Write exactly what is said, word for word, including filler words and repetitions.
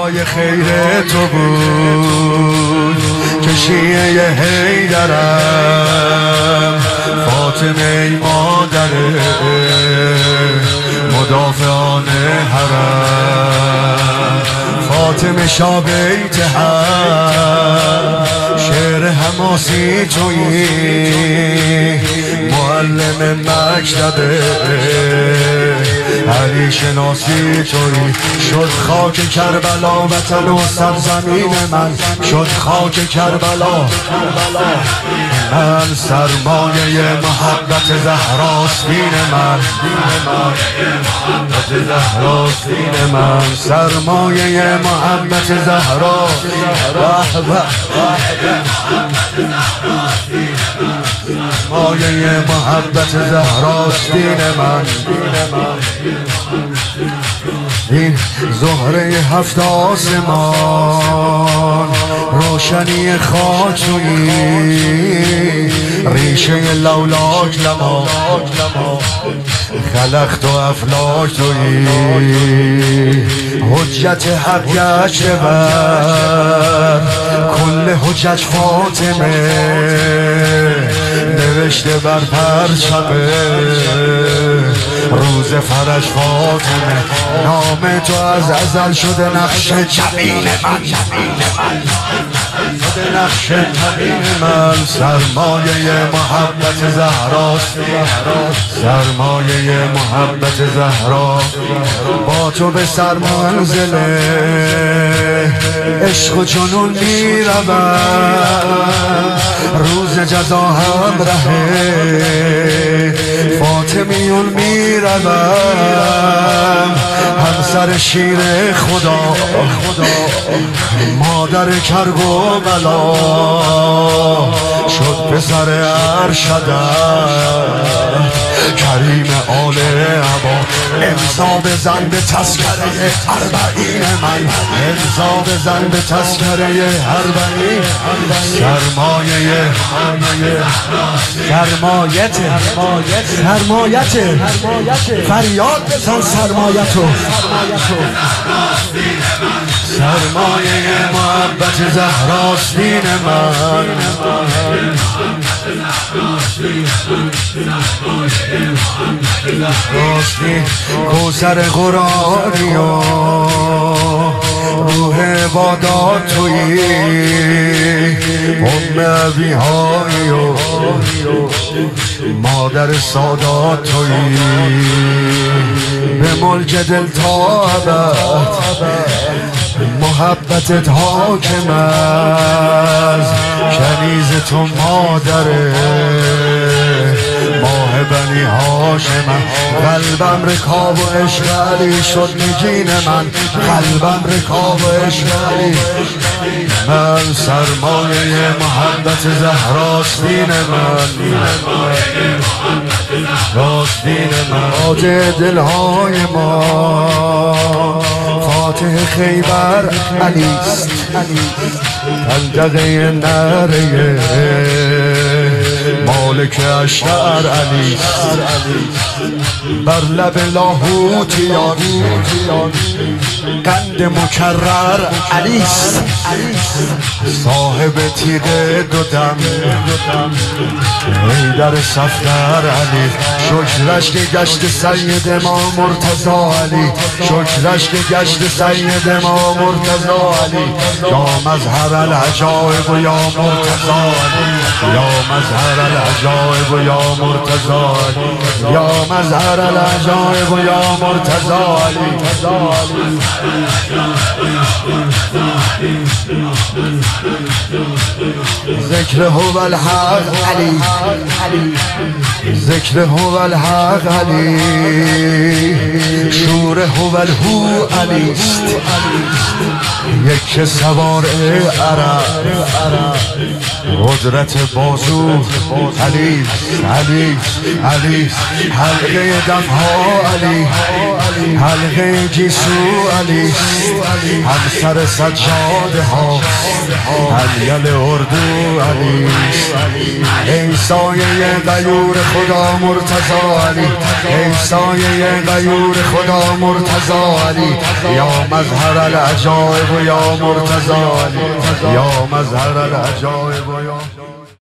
برای خیر تو بود که شیعه حیدرم، فاطمه ای مادر مدافعان حرم، فاطمه شاه بیت حق، شعر حماسی تویی، معلم مکتبه علی شناسی تویی. شد خاک کربلا وطن و سرزمین من، شد خاک کربلا من، سرمایه محبت زهراست دین من، محبت زهراست دین من، سرمایه محبت زهرا، مایه محبت زهراست دین من. این زهره هفت آسمان، روشنی خاک تویی، ریشه لولاک لما، خلقت و افلاک تویی، حجت حق گشته بر کل حجج فاطمه، نوشته بر پرچمه روز فرج فاطمه. نام تو از ازل شده نقش جبین من، شده نقش جبین من، سرمایه محبت زهراست، سرمایه محبت زهرا. با تو به سر منزله عشق و جنون می روم، روز جزا هم رهه فاطمیون می روم، همسر شیر خدا، مادر کرب و بلا، شد پسر ارشدت کریم آل عبا. امضا بزن به تذکره اربعین من، امضا بزن به تذکره اربعین، سرمایه سرمایت سرمایت فریاد بزن سرمایتو، سرمایه محبت زهراست دین من، راستی کوثر قرآنی و روح عبادات تویی، ام ابیهایی و مادر سادات تویی، به ملک دل تا ابد محبتت حاکم است، کنیز تو مادره ماه بنی هاشم. قلبم رکاب و عشق علی شد نگین من، قلبم رکاب و عشق علی من، سرمایه محبت زهراست دین من، راست دین من. تاج دلهای ما فاتح خیبر علیست، دغدغه نره مالک اشتر علیست، بر لب لاهوتیان قند مکرر علیست، صاحب تیغ دو دم حیدر صفدر علی، شکرش که گشت سید ما مرتضی علی، شکرش که گشت سید ما مرتضی علی، یا مظهر العجائب و یا مرتضی علی، یا مظهر العجائب و یا مرتضی علی، یا مظهر العجائب و یا مرتضی علی. ذکر هو الحق علی، ذکر هو الحق علی، شور هو الهو علیست، یک سوار عرب قدرت بازو علی علی علی، حلقه دمها علی، حلقه گیسو علی، همسر سجاده ها هلیل اردو علی، ای سایه غیور خدا مرتضی علی، ای سایه غیور خدا مرتضی علی، یا مظهر العجایب و یا مرتضی علی، یا مظهر العجایب و یا